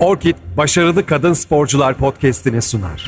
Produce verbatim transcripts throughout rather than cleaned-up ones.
Orkid, Başarılı Kadın Sporcular podcast'ini sunar.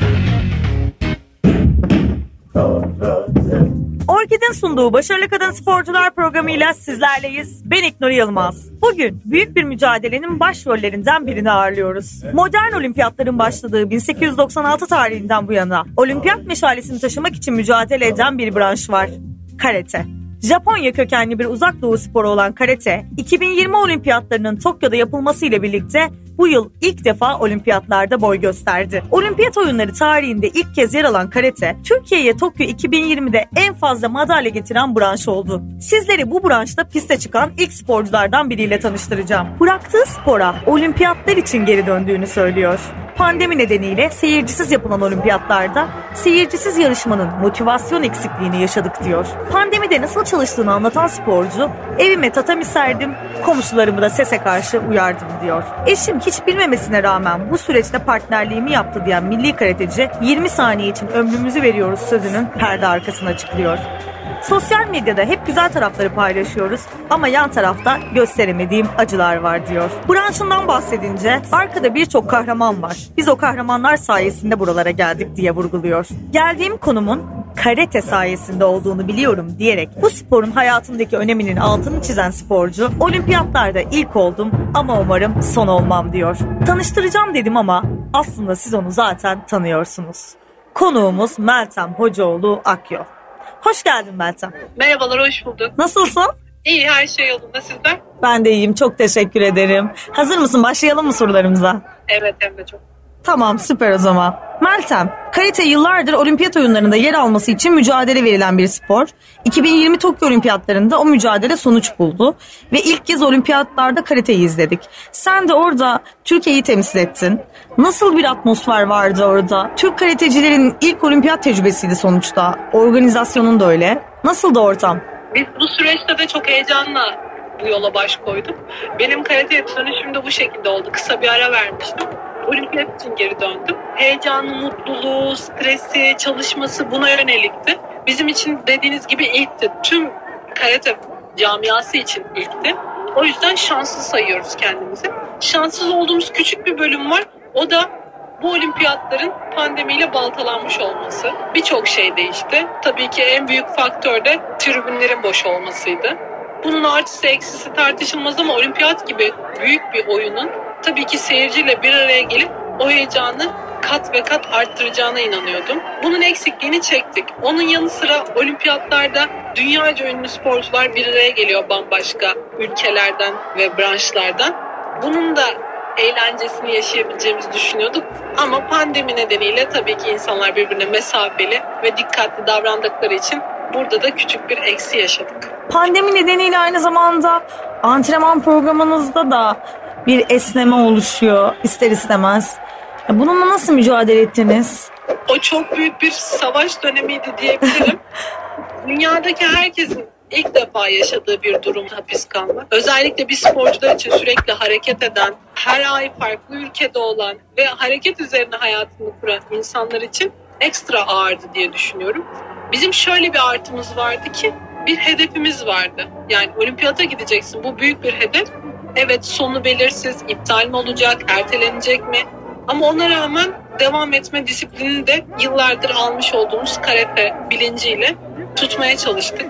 Orkid'in sunduğu Başarılı Kadın Sporcular programıyla sizlerleyiz. Ben İknur Yılmaz. Bugün büyük bir mücadelenin başrollerinden birini ağırlıyoruz. Modern olimpiyatların başladığı bin sekiz yüz doksan altı tarihinden bu yana olimpiyat meşalesini taşımak için mücadele eden bir branş var. Karate. Japonya kökenli bir uzak doğu sporu olan karate, iki bin yirmi olimpiyatlarının Tokyo'da yapılmasıyla birlikte bu yıl ilk defa olimpiyatlarda boy gösterdi. Olimpiyat oyunları tarihinde ilk kez yer alan karate, Türkiye'ye Tokyo iki bin yirmide en fazla madalya getiren branş oldu. Sizleri bu branşta piste çıkan ilk sporculardan biriyle tanıştıracağım. Bıraktığı spora olimpiyatlar için geri döndüğünü söylüyor. Pandemi nedeniyle seyircisiz yapılan olimpiyatlarda seyircisiz yarışmanın motivasyon eksikliğini yaşadık diyor. Pandemide nasıl çalıştığını anlatan sporcu, evime tatami serdim, komşularımı da sese karşı uyardım diyor. Eşim hiç bilmemesine rağmen bu süreçte partnerliğimi yaptı diyen milli karateci, yirmi saniye için ömrümüzü veriyoruz sözünün perde arkasına açıklıyor. Sosyal medyada hep güzel tarafları paylaşıyoruz ama yan tarafta gösteremediğim acılar var diyor. Branşından bahsedince arkada birçok kahraman var. Biz o kahramanlar sayesinde buralara geldik diye vurguluyor. Geldiğim konumun karate sayesinde olduğunu biliyorum diyerek bu sporun hayatındaki öneminin altını çizen sporcu, olimpiyatlarda ilk oldum ama umarım son olmam diyor. Tanıştıracağım dedim ama aslında siz onu zaten tanıyorsunuz. Konuğumuz Meltem Hocaoğlu Akyol. Hoş geldin Meltem. Merhabalar, hoş bulduk. Nasılsın? İyi, her şey yolunda, sizden? Ben de iyiyim, çok teşekkür ederim. Hazır mısın? Başlayalım mı sorularımıza? Evet, hem de çok. Tamam, süper o zaman. Meltem, karate yıllardır olimpiyat oyunlarında yer alması için mücadele verilen bir spor. iki bin yirmi Tokyo Olimpiyatlarında o mücadele sonuç buldu. Ve ilk kez olimpiyatlarda karateyi izledik. Sen de orada Türkiye'yi temsil ettin. Nasıl bir atmosfer vardı orada? Türk karatecilerin ilk olimpiyat tecrübesiydi sonuçta. Organizasyonun da öyle. Nasıldı ortam? Biz bu süreçte de çok heyecanla bu yola baş koyduk. Benim karateye dönüşüm de bu şekilde oldu. Kısa bir ara vermiştim. Olimpiyat için geri döndüm. Heyecanı, mutluluğu, stresi, çalışması buna yönelikti. Bizim için dediğiniz gibi ilkti. Tüm karate camiası için ilkti. O yüzden şanslı sayıyoruz kendimizi. Şanssız olduğumuz küçük bir bölüm var. O da bu olimpiyatların pandemiyle baltalanmış olması. Birçok şey değişti. Tabii ki en büyük faktör de tribünlerin boş olmasıydı. Bunun artısı eksisi tartışılmaz ama olimpiyat gibi büyük bir oyunun tabii ki seyirciyle bir araya gelip o heyecanı kat ve kat arttıracağına inanıyordum. Bunun eksikliğini çektik. Onun yanı sıra olimpiyatlarda dünyaca ünlü sporcular bir araya geliyor bambaşka ülkelerden ve branşlardan. Bunun da eğlencesini yaşayabileceğimizi düşünüyorduk. Ama pandemi nedeniyle tabii ki insanlar birbirine mesafeli ve dikkatli davrandıkları için burada da küçük bir eksi yaşadık. Pandemi nedeniyle aynı zamanda antrenman programınızda da bir esneme oluşuyor ister istemez. Bununla nasıl mücadele ettiniz? O çok büyük bir savaş dönemiydi diyebilirim. Dünyadaki herkesin ilk defa yaşadığı bir durum hapis kalmak. Özellikle bir sporcular için sürekli hareket eden, her ay farklı ülkede olan ve hareket üzerine hayatını kuran insanlar için ekstra ağırdı diye düşünüyorum. Bizim şöyle bir artımız vardı ki bir hedefimiz vardı. Yani olimpiyata gideceksin, bu büyük bir hedef. Evet, sonu belirsiz, iptal mi olacak, ertelenecek mi? Ama ona rağmen devam etme disiplinini de yıllardır almış olduğumuz karate bilinciyle tutmaya çalıştık.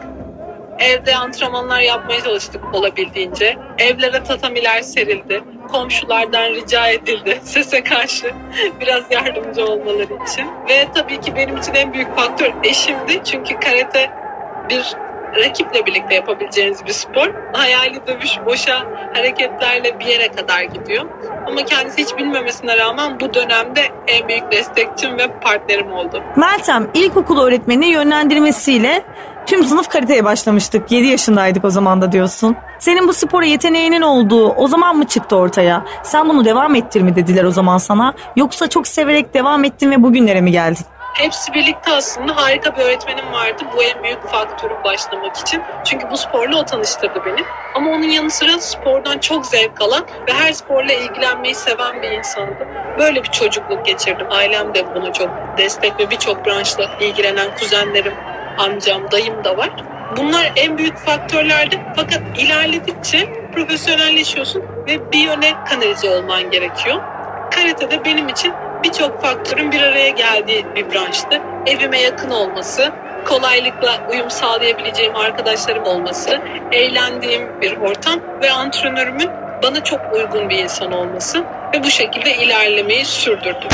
Evde antrenmanlar yapmaya çalıştık olabildiğince. Evlere tatamiler serildi. Komşulardan rica edildi sese karşı biraz yardımcı olmaları için. Ve tabii ki benim için en büyük faktör eşimdi. Çünkü karate bir rakiple birlikte yapabileceğiniz bir spor. Hayali dövüş, boşa hareketlerle bir yere kadar gidiyor. Ama kendisi hiç bilmemesine rağmen bu dönemde en büyük destekçim ve partnerim oldu. Meltem, ilkokul öğretmeni yönlendirmesiyle tüm sınıf karateye başlamıştık. yedi yaşındaydık o zaman da diyorsun. Senin bu spora yeteneğinin olduğu o zaman mı çıktı ortaya? Sen bunu devam ettir mi dediler o zaman sana? Yoksa çok severek devam ettin ve bugünlere mi geldin? Hepsi birlikte aslında. Harika bir öğretmenim vardı. Bu en büyük faktörüm başlamak için. Çünkü bu sporla o tanıştırdı beni. Ama onun yanı sıra spordan çok zevk alan ve her sporla ilgilenmeyi seven bir insandı. Böyle bir çocukluk geçirdim. Ailem de buna çok destek ve birçok branşla ilgilenen kuzenlerim, amcam, dayım da var. Bunlar en büyük faktörlerdi. Fakat ilerledikçe profesyonelleşiyorsun ve bir yöne kanalize olman gerekiyor. Karatede benim için birçok faktörün bir araya geldiği bir branştı. Evime yakın olması, kolaylıkla uyum sağlayabileceğim arkadaşlarım olması, eğlendiğim bir ortam ve antrenörümün bana çok uygun bir insan olması ve bu şekilde ilerlemeyi sürdürdüm.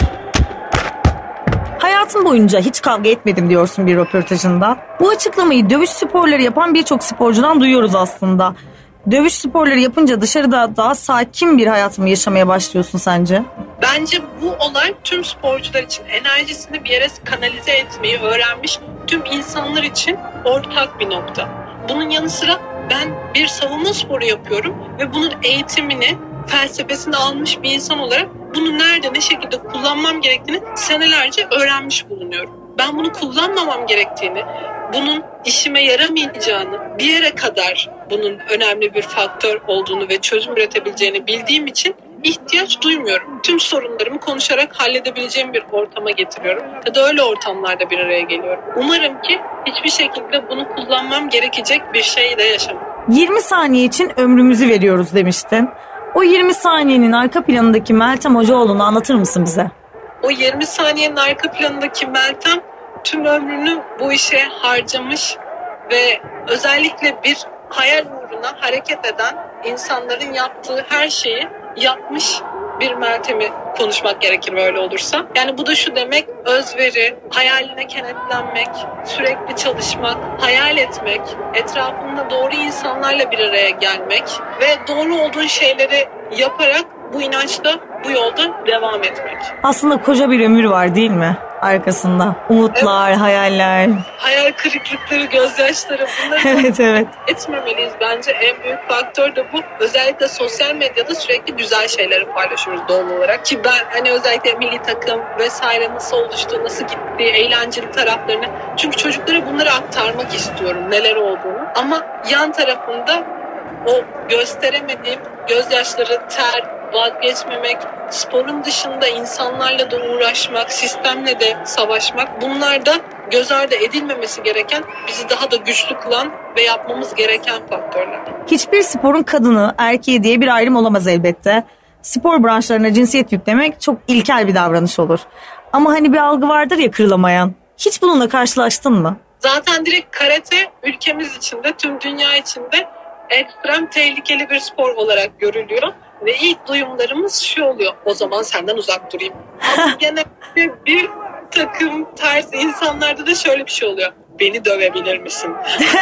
Hayatım boyunca hiç kavga etmedim diyorsun bir röportajında. Bu açıklamayı dövüş sporları yapan birçok sporcudan duyuyoruz aslında. Dövüş sporları yapınca dışarıda daha sakin bir hayat mı yaşamaya başlıyorsun sence? Bence bu olay tüm sporcular için enerjisini bir yere kanalize etmeyi öğrenmiş tüm insanlar için ortak bir nokta. Bunun yanı sıra ben bir savunma sporu yapıyorum ve bunun eğitimini, felsefesini almış bir insan olarak bunu nerede, ne şekilde kullanmam gerektiğini senelerce öğrenmiş bulunuyorum. Ben bunu kullanmamam gerektiğini, bunun işime yaramayacağını, bir yere kadar bunun önemli bir faktör olduğunu ve çözüm üretebileceğini bildiğim için ihtiyaç duymuyorum. Tüm sorunlarımı konuşarak halledebileceğim bir ortama getiriyorum. Ya da öyle ortamlarda bir araya geliyorum. Umarım ki hiçbir şekilde bunu kullanmam gerekecek bir şey de yaşamam. yirmi saniye için ömrümüzü veriyoruz demiştin. O yirmi saniyenin arka planındaki Meltem Hocaoğlu'nu anlatır mısın bize? O yirmi saniyenin arka planındaki Meltem tüm ömrünü bu işe harcamış ve özellikle bir hayal uğruna hareket eden insanların yaptığı her şeyi yapmış bir Meltem'i konuşmak gerekir böyle olursa. Yani bu da şu demek: özveri, hayaline kenetlenmek, sürekli çalışmak, hayal etmek, etrafında doğru insanlarla bir araya gelmek ve doğru olduğun şeyleri yaparak bu inançla, bu yolda devam etmek. Aslında koca bir ömür var değil mi arkasında? Umutlar, evet. Hayaller. Hayal kırıklıkları, gözyaşları, bunları evet evet. etmemeliyiz. Bence en büyük faktör de bu. Özellikle sosyal medyada sürekli güzel şeyleri paylaşıyoruz doğal olarak. Ki ben hani özellikle milli takım vesaire nasıl oluştu, nasıl gitti, eğlenceli taraflarını. Çünkü çocuklara bunları aktarmak istiyorum, neler olduğunu. Ama yan tarafında o gösteremediğim gözyaşları, ter, vazgeçmemek, sporun dışında insanlarla da uğraşmak, sistemle de savaşmak, bunlar da göz ardı edilmemesi gereken, bizi daha da güçlü kılan ve yapmamız gereken faktörler. Hiçbir sporun kadını, erkeği diye bir ayrım olamaz elbette. Spor branşlarına cinsiyet yüklemek çok ilkel bir davranış olur. Ama hani bir algı vardır ya kırılamayan. Hiç bununla karşılaştın mı? Zaten direkt karate ülkemiz içinde, tüm dünya içinde ekstrem tehlikeli bir spor olarak görülüyor. Ve ilk duyumlarımız şu oluyor: o zaman senden uzak durayım. Ama genelde bir takım ters insanlarda da şöyle bir şey oluyor: beni dövebilir misin?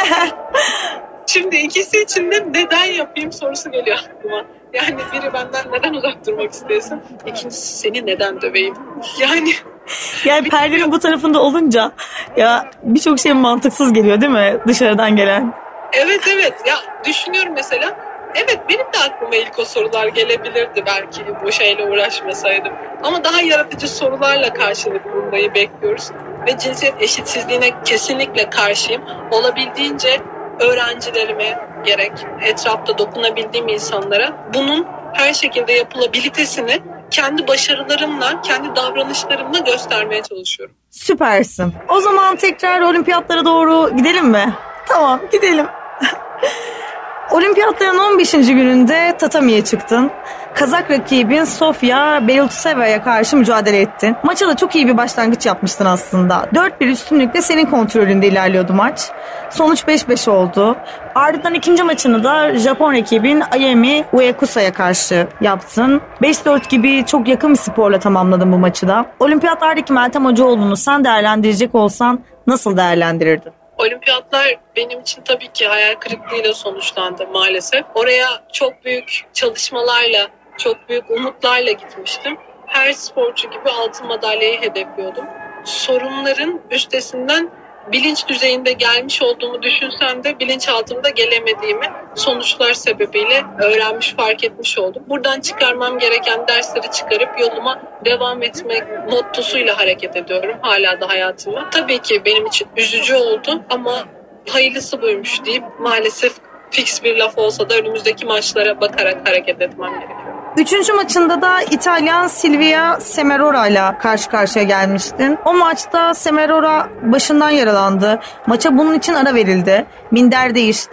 Şimdi ikisi için de neden yapayım sorusu geliyor aklıma. Yani biri benden neden uzak durmak istesin, İkincisi seni neden döveyim? Yani yani perdenin bu tarafında olunca ya birçok şey mantıksız geliyor değil mi dışarıdan gelen? Evet evet ya düşünüyorum mesela. Evet, benim de aklıma ilk o sorular gelebilirdi belki bu şeyle uğraşmasaydım. Ama daha yaratıcı sorularla karşılık bulmayı bekliyoruz. Ve cinsiyet eşitsizliğine kesinlikle karşıyım. Olabildiğince öğrencilerime gerek, etrafta dokunabildiğim insanlara bunun her şekilde yapılabilitesini kendi başarılarımla, kendi davranışlarımla göstermeye çalışıyorum. Süpersin. O zaman tekrar olimpiyatlara doğru gidelim mi? Tamam, gidelim. Olimpiyatların on beşinci gününde tatamiye çıktın. Kazak rakibin Sofia Belutseva'ya karşı mücadele ettin. Maça da çok iyi bir başlangıç yapmıştın aslında. dört bir üstünlükle senin kontrolünde ilerliyordu maç. Sonuç beş beş oldu. Ardından ikinci maçını da Japon rakibin Ayemi Uekusa'ya karşı yaptın. beş dört gibi çok yakın bir skorla tamamladın bu maçı da. Olimpiyatlardaki Meltem Hocaoğlu'nu sen değerlendirecek olsan nasıl değerlendirirdin? Olimpiyatlar benim için tabii ki hayal kırıklığıyla sonuçlandı maalesef. Oraya çok büyük çalışmalarla, çok büyük umutlarla gitmiştim. Her sporcu gibi altın madalyayı hedefliyordum. Sorunların üstesinden bilinç düzeyinde gelmiş olduğumu düşünsem de bilinçaltımda gelemediğimi sonuçlar sebebiyle öğrenmiş, fark etmiş oldum. Buradan çıkarmam gereken dersleri çıkarıp yoluma devam etmek mottosuyla hareket ediyorum hala da hayatıma. Tabii ki benim için üzücü oldu ama hayırlısı buymuş deyip maalesef fix bir laf olsa da önümüzdeki maçlara bakarak hareket etmem gerekiyor. Üçüncü maçında da İtalyan Silvia Semerora ile karşı karşıya gelmiştin. O maçta Semerora başından yaralandı. Maça bunun için ara verildi. Minder değişti.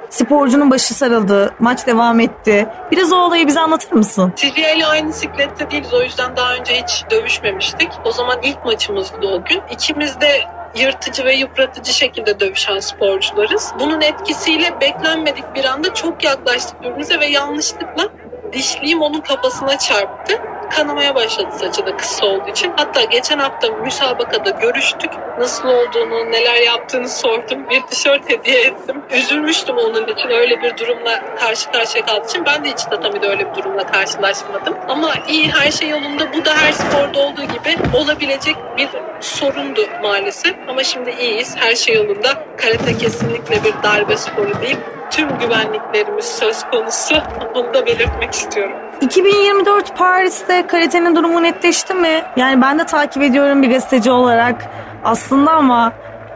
sporcunun başı sarıldı, maç devam etti. Biraz o olayı bize anlatır mısın? Silvia ile aynı siklette değiliz. O yüzden daha önce hiç dövüşmemiştik. O zaman ilk maçımızdı o gün. İkimiz de yırtıcı ve yıpratıcı şekilde dövüşen sporcularız. Bunun etkisiyle beklenmedik bir anda çok yaklaştık birbirimize ve yanlışlıkla dişliğim onun kafasına çarptı. Kanamaya başladı, saçı da kısa olduğu için. Hatta geçen hafta müsabakada görüştük. Nasıl olduğunu, neler yaptığını sordum. Bir tişört hediye ettim. Üzülmüştüm onun için, öyle bir durumla karşı karşıya kaldığı için. Ben de hiç tatamide öyle bir durumla karşılaşmadım. Ama iyi, her şey yolunda. Bu da her sporda olduğu gibi olabilecek bir sorundu maalesef. Ama şimdi iyiyiz, her şey yolunda. Karate kesinlikle bir darbe sporu değil. Tüm güvenliklerimiz söz konusu. Bunu da belirtmek istiyorum. iki bin yirmi dört Paris'te karatenin durumu netleşti mi? Yani ben de takip ediyorum bir gazeteci olarak aslında ama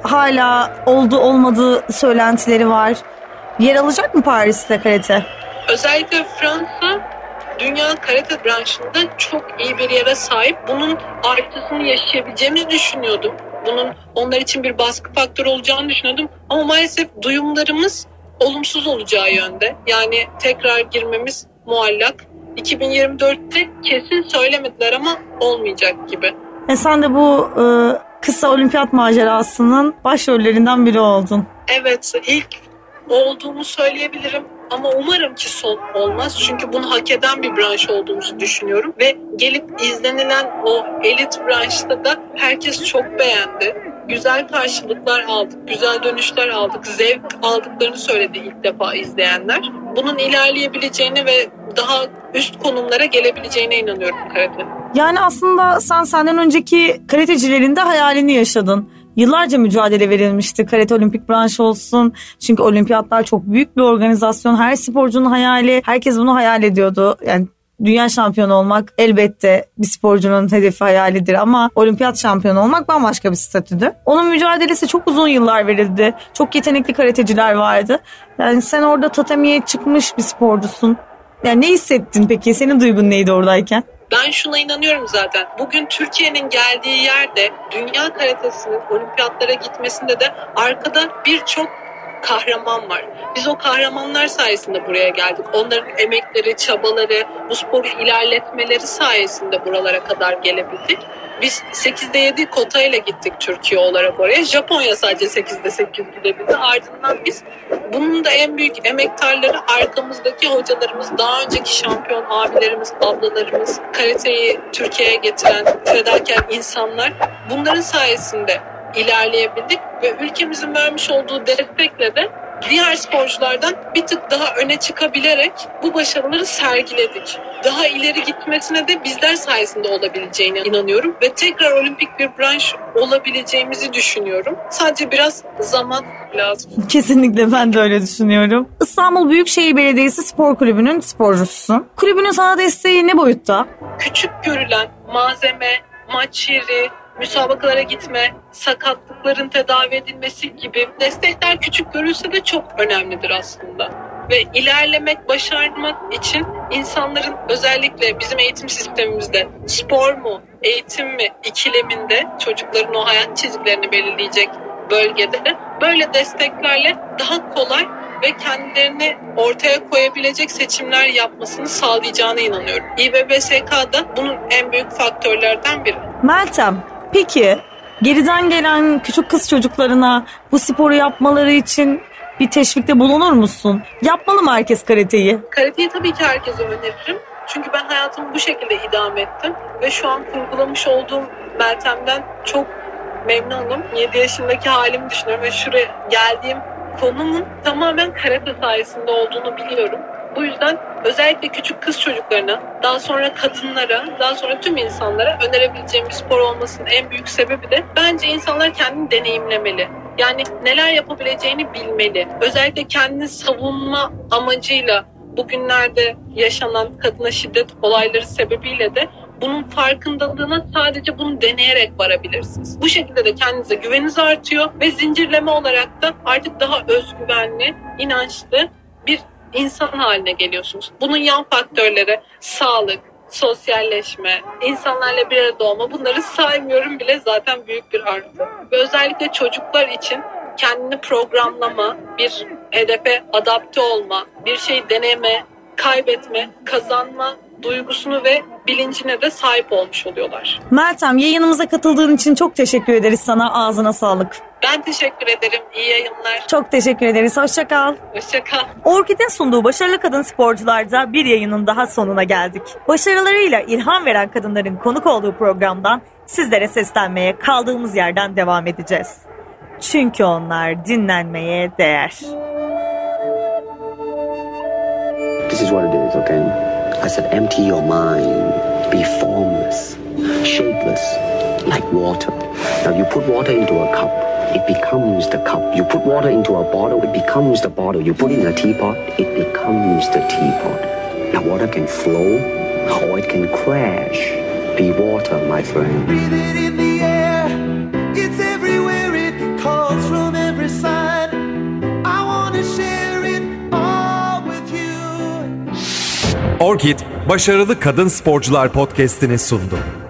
hala oldu olmadığı söylentileri var. Yer alacak mı Paris'te karate? Özellikle Fransa dünya karate branşında çok iyi bir yere sahip. Bunun artısını yaşayabileceğimizi düşünüyordum. Bunun onlar için bir baskı faktörü olacağını düşünüyordum. Ama maalesef duyumlarımız olumsuz olacağı yönde. Yani tekrar girmemiz muallak. iki bin yirmi dörtte kesin söylemediler ama olmayacak gibi. E sen de bu e, kısa olimpiyat macerasının başrollerinden biri oldun. Evet, ilk olduğumu söyleyebilirim ama umarım ki son olmaz. Çünkü bunu hak eden bir branş olduğumuzu düşünüyorum. Ve gelip izlenilen o elit branşta da herkes çok beğendi. Güzel karşılıklar aldık, güzel dönüşler aldık, zevk aldıklarını söyledi ilk defa izleyenler. Bunun ilerleyebileceğini ve daha üst konumlara gelebileceğine inanıyorum karate. Yani aslında sen senden önceki karatecilerin de hayalini yaşadın. Yıllarca mücadele verilmişti karate olimpik branşı olsun. Çünkü olimpiyatlar çok büyük bir organizasyon. Her sporcunun hayali, herkes bunu hayal ediyordu. Yani dünya şampiyonu olmak elbette bir sporcunun hedefi, hayalidir ama olimpiyat şampiyonu olmak bambaşka bir statüdü. Onun mücadelesi çok uzun yıllar verildi. Çok yetenekli karateciler vardı. Yani sen orada tatamiye çıkmış bir sporcusun. Yani ne hissettin peki? Senin duygun neydi oradayken? Ben şuna inanıyorum zaten. Bugün Türkiye'nin geldiği yerde dünya karatesinin olimpiyatlara gitmesinde de arkada birçok kahraman var. Biz o kahramanlar sayesinde buraya geldik. Onların emekleri, çabaları, bu sporu ilerletmeleri sayesinde buralara kadar gelebildik. Biz sekizde yedi kotayla gittik Türkiye olarak oraya. Japonya sadece sekizde sekiz gidebildi. Ardından biz bunun da en büyük emektarları arkamızdaki hocalarımız, daha önceki şampiyon abilerimiz, ablalarımız, karateyi Türkiye'ye getiren fedakar insanlar. Bunların sayesinde ilerleyebildik ve ülkemizin vermiş olduğu destekle de diğer sporculardan bir tık daha öne çıkabilerek bu başarıları sergiledik. Daha ileri gitmesine de bizler sayesinde olabileceğine inanıyorum ve tekrar olimpik bir branş olabileceğimizi düşünüyorum. Sadece biraz zaman lazım. Kesinlikle ben de öyle düşünüyorum. İstanbul Büyükşehir Belediyesi Spor Kulübü'nün sporcususun. Kulübünün sana desteği ne boyutta? Küçük görülen malzeme, maç yeri, müsabakalara gitme, sakatlıkların tedavi edilmesi gibi destekler küçük görülse de çok önemlidir aslında. Ve ilerlemek, başarmak için insanların özellikle bizim eğitim sistemimizde spor mu, eğitim mi ikileminde çocukların o hayat çizgilerini belirleyecek bölgede böyle desteklerle daha kolay ve kendilerini ortaya koyabilecek seçimler yapmasını sağlayacağına inanıyorum. İ B B S K da bunun en büyük faktörlerden biri. Meltem, peki geriden gelen küçük kız çocuklarına bu sporu yapmaları için bir teşvikte bulunur musun? Yapmalı mı herkes karateyi? Karateyi tabii ki herkese öneririm. Çünkü ben hayatımı bu şekilde idame ettim. Ve şu an kurgulamış olduğum Meltem'den çok memnunum. yedi yaşındaki halimi düşünüyorum ve şuraya geldiğim konumun tamamen karate sayesinde olduğunu biliyorum. Bu yüzden özellikle küçük kız çocuklarına, daha sonra kadınlara, daha sonra tüm insanlara önerebileceğim bir spor olmasının en büyük sebebi de bence insanlar kendini deneyimlemeli. Yani neler yapabileceğini bilmeli. Özellikle kendini savunma amacıyla bugünlerde yaşanan kadına şiddet olayları sebebiyle de bunun farkındalığına sadece bunu deneyerek varabilirsiniz. Bu şekilde de kendinize güveniniz artıyor ve zincirleme olarak da artık daha özgüvenli, inançlı bir insan haline geliyorsunuz. Bunun yan faktörleri sağlık, sosyalleşme, insanlarla bir arada olma, bunları saymıyorum bile, zaten büyük bir artı. Ve özellikle çocuklar için kendini programlama, bir hedefe adapte olma, bir şey deneme, kaybetme, kazanma duygusunu ve bilincine de sahip olmuş oluyorlar. Meltem, yayınımıza katıldığın için çok teşekkür ederiz sana. Ağzına sağlık. Ben teşekkür ederim. İyi yayınlar. Çok teşekkür ederiz. Hoşça kal. Hoşça kal. Orkid'in sunduğu Başarılı Kadın Sporcular'da bir yayının daha sonuna geldik. Başarılarıyla ilham veren kadınların konuk olduğu programdan sizlere seslenmeye kaldığımız yerden devam edeceğiz. Çünkü onlar dinlenmeye değer. This is what it is, okay? I said empty your mind, be formless, shapeless, like water. Now you put water into a cup, it becomes the cup. You put water into a bottle, it becomes the bottle. You put it in a teapot, it becomes the teapot. Now water can flow or it can crash. Be water, my friend. Breathe it in the air, it's everywhere, it calls from every side. I wanna share it all with you. Orkid, Başarılı Kadın Sporcular podcast'ini sundu.